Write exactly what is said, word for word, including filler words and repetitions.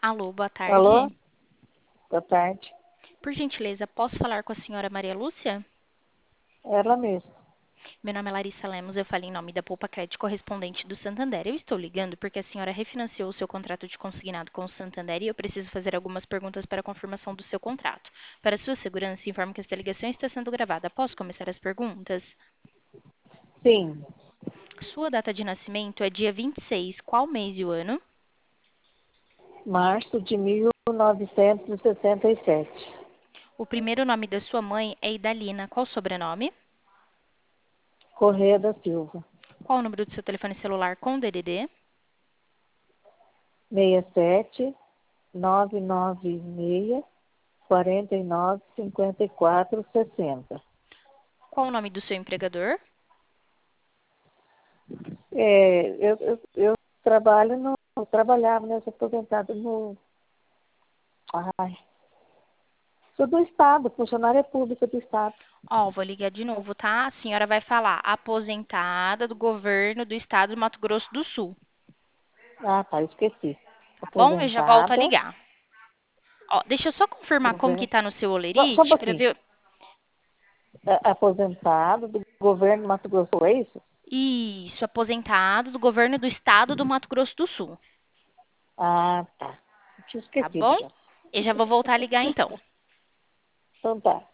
Alô, boa Alô? tarde. Boa tarde. Por gentileza, posso falar com a senhora Maria Lúcia? Ela mesma. Meu nome é Larissa Lemos, eu falo em nome da Poupa Crédito correspondente do Santander. Eu estou ligando porque a senhora refinanciou o seu contrato de consignado com o Santander e eu preciso fazer algumas perguntas para a confirmação do seu contrato. Para sua segurança, informo que esta ligação está sendo gravada. Posso começar as perguntas? Sim, Sua data de nascimento é dia vinte e seis, qual mês e o ano? março de mil novecentos e sessenta e sete. O primeiro nome da sua mãe é Idalina, qual o sobrenome? Correia da Silva. Qual o número do seu telefone celular com D D D? seis sete nove nove seis quatro nove cinco quatro seis zero. Qual o nome do seu empregador? É, eu, eu, eu trabalho no. Eu trabalhava nessa aposentada no. Ai, sou do Estado, funcionária pública do Estado. Ó, vou ligar de novo, tá? A senhora vai falar aposentada do governo do estado do Mato Grosso do Sul, Ah, tá, esqueci. tá bom? Eu já volto a Aposentada. ligar. Ó, deixa eu só confirmar como que Governo. tá no seu Só, só um olerite para pouquinho. ver. A- Aposentado do governo do Mato Grosso, é isso? Isso, aposentado do governo do estado do Mato Grosso do Sul, Ah, tá. Tinha tá esquecido bom? já. Eu já vou voltar a ligar então. Então tá.